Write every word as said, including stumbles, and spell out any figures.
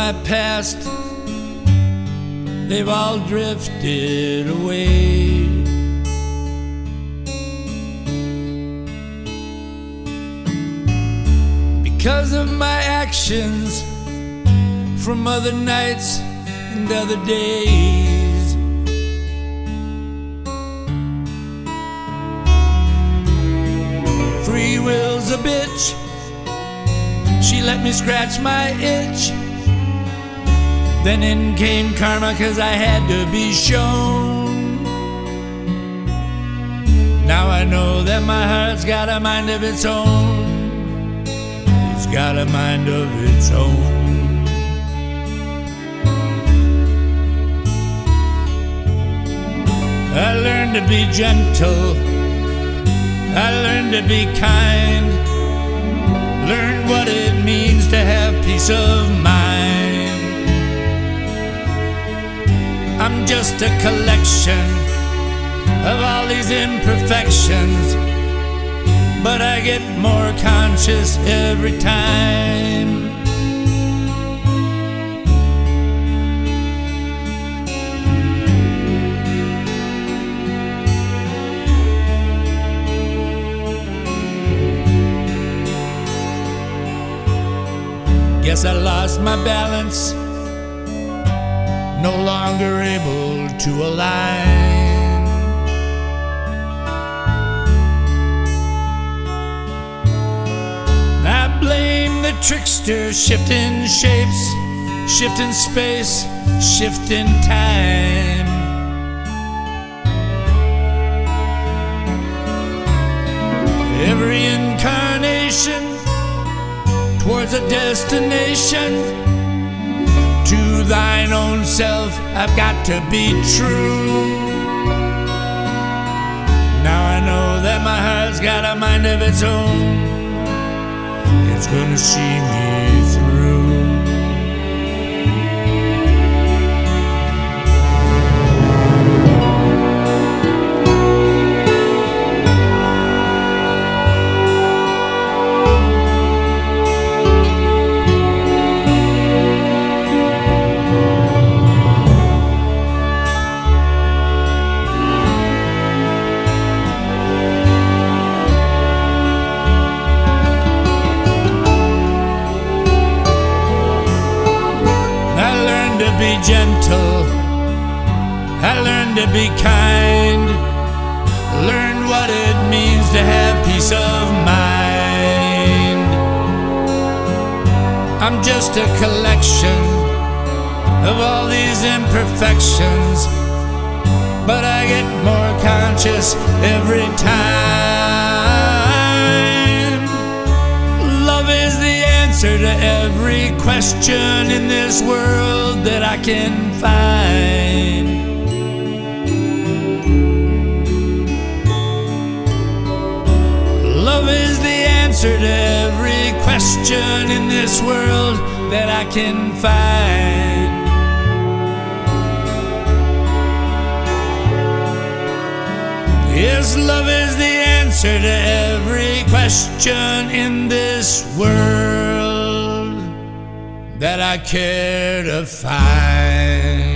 my past, they've all drifted away. Because of my actions from other nights and other days, free will's a bitch. She let me scratch my itch. Then in came karma, 'cause I had to be shown. Now I know that my heart's got a mind of its own. It's got a mind of its own. I learned to be gentle, I learned to be kind, learned what it means to have peace of mind. I'm just a collection of all these imperfections, but I get more conscious every time. Guess I lost my balance, no longer able to align. I blame the trickster, shifting shapes, shifting space, shifting time. Every incarnation towards a destination. To thine own self, I've got to be true. Now I know that my heart's got a mind of its own. It's gonna see me through. Be gentle, I learned to be kind, learned what it means to have peace of mind. I'm just a collection of all these imperfections, but I get more conscious every time. Love is the answer to every question in this world that I can find. Love is the answer to every question in this world that I can find. Yes, love is the answer to every question in this world that I care to find.